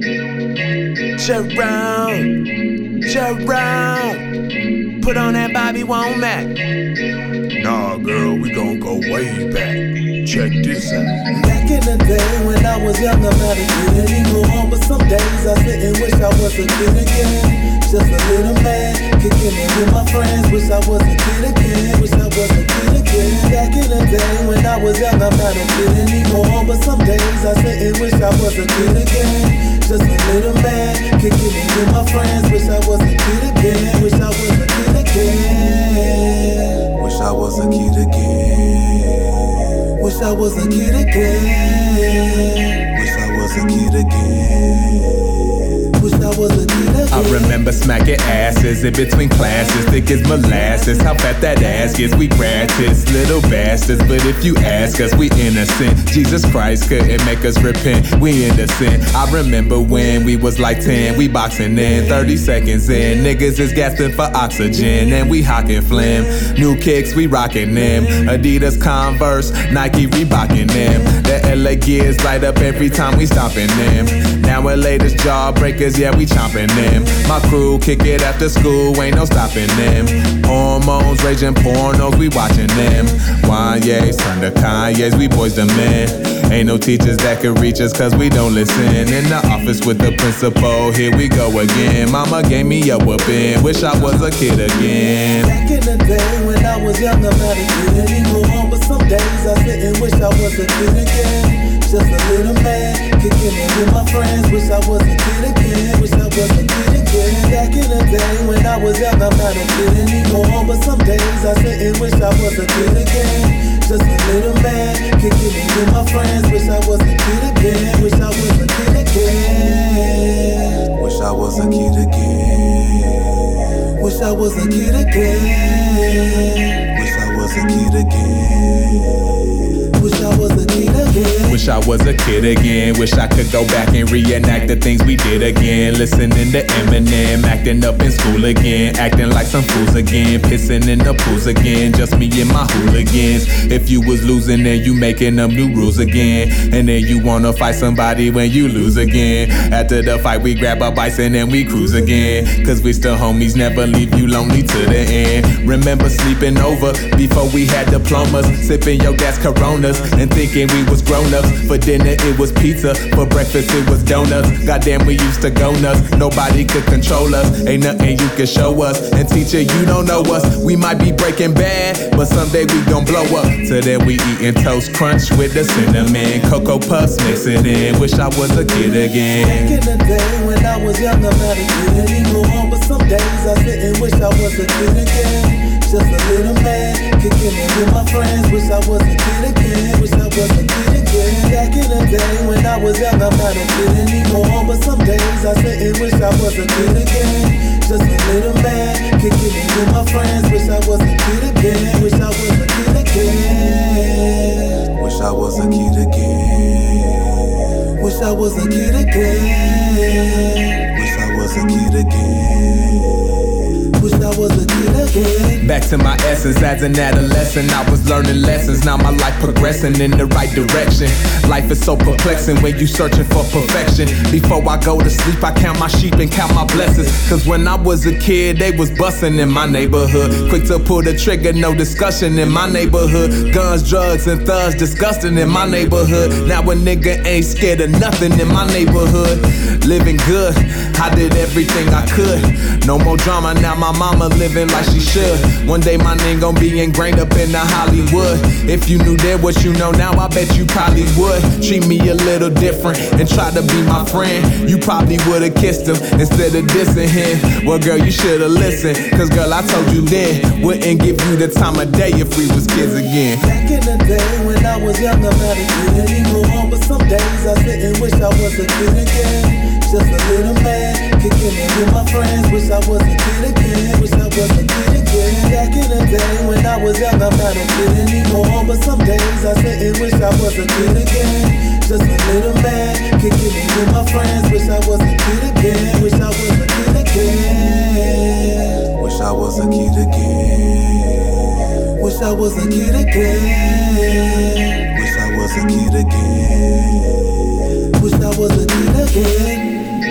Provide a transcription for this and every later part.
Jerome, put on that Bobby Womack. Nah, girl, we gon' go way back. Check this out. Back in the day when I was young, I'm not a kid anymore. But some days I sit and wish I was a kid again. Just a little man, kicking it with my friends. Wish I was a kid again. Wish I was a kid again. Back in the day when I was young, I'm not a kid anymore. But some days I sit and wish I was a kid again. Just a little man, kicking it with my friends. Wish I was a kid again. Wish I was a kid again. Wish I was a kid again. Wish I was a kid again. Wish I was a kid again. Wish I was a kid again. I remember smacking asses in between classes, thick as molasses. How fat that ass gets, we practice, little bastards. But if you ask us, we innocent. Jesus Christ couldn't make us repent, we innocent. I remember when we was like 10, we boxing in, 30 seconds in. Niggas is gasping for oxygen, and we hocking phlegm. New kicks, we rocking them. Adidas, Converse, Nike, Reeboking them. The LA gears light up every time we stomping them. Now we're latest jawbreakers, yeah, we chomping them. My crew kick it after school, ain't no stopping them. Hormones, raging pornos, we watching them. Wanye's turn to Kanye's, we boys the men. Ain't no teachers that can reach us cause we don't listen. In the office with the principal, here we go again. Mama gave me a whooping, wish I was a kid again. Back in the day when I was young, I'm not a kid anymore. But some days I sit and wish I was a kid again. Just a little man, kicking it with my friends. Wish I was a kid again. Wish I was a kid again. Back in the day when I was young, I'm not a kid anymore. But some days I sit and wish I was a kid again. Just a little man, kicking it with my friends. Wish I was a kid again. Wish I was a kid again. Wish I was a kid again. Wish I was a kid again. Wish I was a kid again. Wish I was a kid again. Wish I was a kid again. Wish I could go back and reenact the things we did again. Listening to Eminem, acting up in school again. Acting like some fools again. Pissing in the pools again. Just me and my hooligans. If you was losing, then you making them new rules again. And then you wanna fight somebody when you lose again. After the fight, we grab a bison and we cruise again. Cause we still homies, never leave you lonely to the end. Remember sleeping over before we had diplomas. Sipping your gas Coronas and thinking we was grown-ups. For dinner it was pizza, for breakfast it was donuts. Goddamn, we used to go nuts, nobody could control us. Ain't nothing you can show us, and teacher, you don't know us. We might be breaking bad, but someday we gon' blow up. So then we eating Toast Crunch with the cinnamon, Cocoa Puffs mix it in. Wish I was a kid again. Back in the day when I was young, I'm not a kid anymore. But some days I sit and wish I was a kid again. Just a little man, kicking it with my friends. Wish I was a kid again. Wish I was a kid again. Back in the day when I was young, I'm not a kid anymore. But some days I sit and wish I was a kid again. Just a little man, kicking it with my friends. Wish I was a kid again. Wish I was a kid again. Wish I was a kid again. Wish I was a kid again. Wish I was a kid again. Wish I was a kid again. Back to my essence as an adolescent, I was learning lessons. Now my life progressing in the right direction. Life is so perplexing when you searching for perfection. Before I go to sleep, I count my sheep and count my blessings. Cause when I was a kid, they was busting in my neighborhood. Quick to pull the trigger, no discussion in my neighborhood. Guns, drugs, and thugs disgusting in my neighborhood. Now a nigga ain't scared of nothing in my neighborhood. Living good, I did everything I could. No more drama, now my mama living like she should. One day my name gon' be ingrained up in the Hollywood. If you knew then what you know now, I bet you probably would. Treat me a little different and try to be my friend. You probably would've kissed him instead of dissing him. Well girl, you should've listened, cause girl, I told you then, wouldn't give you the time of day if we was kids again. Back in the day when I was young, I'm not a kid anymore. But some days I sit and wish I was a kid again. Just a little man, kicking it with my friends. Wish I was a kid again. Wish I was a kid again. Back in the day when I was young, I'm not a kid anymore. But some days I sit and wish I was a kid again. Just a little man, kicking it with my friends. Wish I was a kid again. Wish I was a kid again. Wish I was a kid again. Wish I was a kid again. Wish I was a kid again. Wish I was a kid again.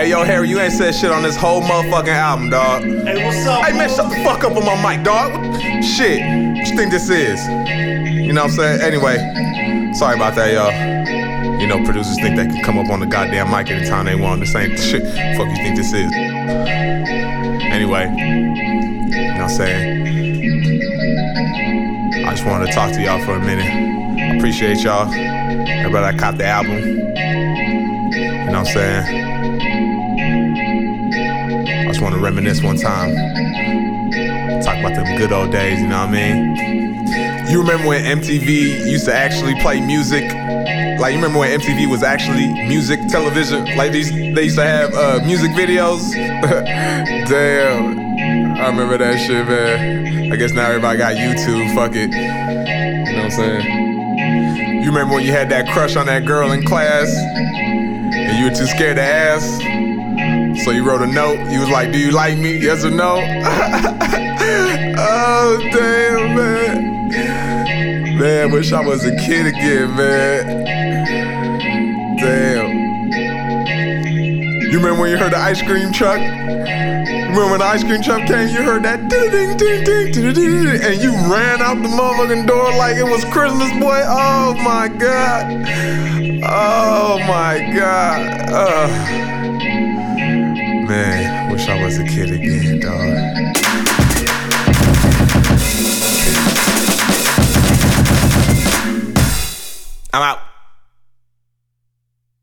Hey, yo, Harry, you ain't said shit on this whole motherfucking album, dog. Hey, what's up? Hey, man, shut the fuck up on my mic, dog. Shit. What you think this is? You know what I'm saying? Anyway, sorry about that, y'all. You know, producers think they can come up on the goddamn mic anytime they want. This ain't shit. Fuck you think this is? Anyway, you know what I'm saying? I just wanted to talk to y'all for a minute. I appreciate y'all. Everybody that caught the album. You know what I'm saying? I just want to reminisce one time. Talk about them good old days, you know what I mean? You remember when MTV used to actually play music? Like, you remember when MTV was actually music television? Like, they used to have music videos? Damn. I remember that shit, man. I guess now everybody got YouTube, fuck it. You know what I'm saying? You remember when you had that crush on that girl in class? And you were too scared to ask? So you wrote a note, you was like, do you like me, yes or no? Oh, damn, man. Man, wish I was a kid again, man. Damn. You remember when you heard the ice cream truck? Remember when the ice cream truck came, you heard that ding, ding, ding, ding, ding, and you ran out the motherfucking door like it was Christmas, boy. Oh, my God. Oh, my God. Man, wish I was a kid again, dog. I'm out.